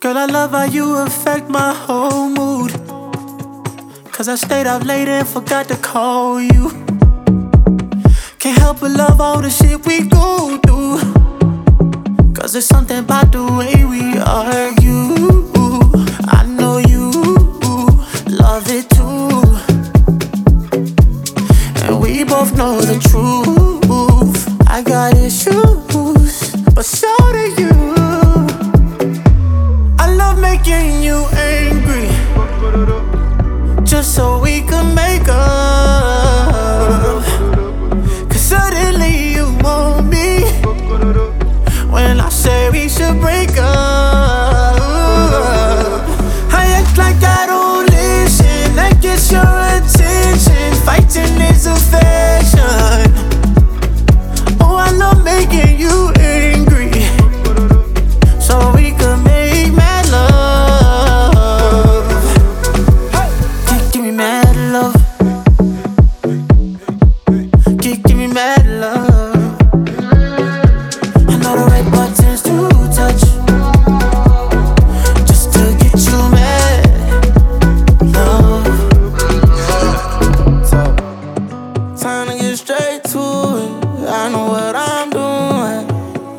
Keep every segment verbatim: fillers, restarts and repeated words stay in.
Girl, I love how you affect my whole mood. Cause I stayed up late and forgot to call you. Can't help but love all the shit we go through. Cause there's something about the way we argue. I know you love it too. And we both know the truth. I got issues, but so do you. I love making you angry, just so we can make up. Cause suddenly you want me when I say we should break up. I act like I don't listen, that gets your attention. Fighting is affection. Oh, I love making you angry, so we can make mad love. Give, give me mad love. Give, give me mad love. I know the right buttons to touch, just to get you mad love. So, time to get straight to it. I know what I'm doing.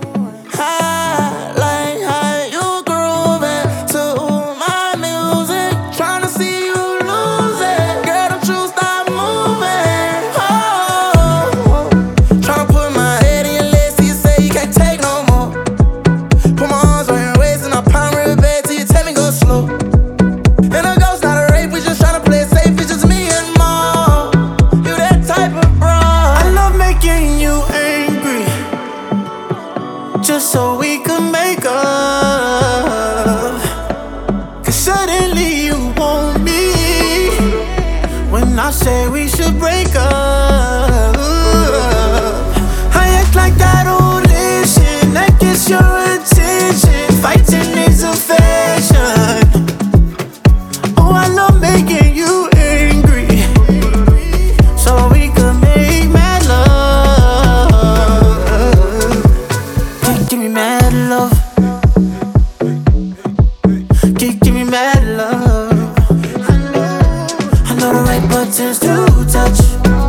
I like how you grooving to my music. Tryna see you lose it. Girl, don't you stop moving. Oh, tryna put my head in your legs till you say you can't take no more. Put my arms around your waist and I pound real bad till you tell me go slow. And a ghost, not a rape, we just tryna play it safe. It's just me and more. You that type of bro. I love making you angry, just so we can make up. Cause suddenly you want me when I say we should break up. I act like I don't listen, that gets your attention. Fighting is affection. Oh, I love making you angry, so we can make mad love. Give, give me mad love. Give, give me mad love. I know, I know the right buttons to touch,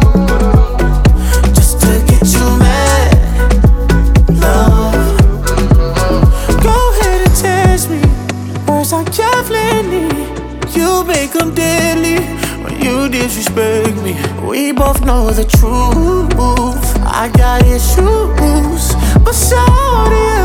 just to get you mad love. Go ahead and test me. Words are Kevlar-y. You make them deadly when you disrespect me. We both know the truth. I got issues, but so do you.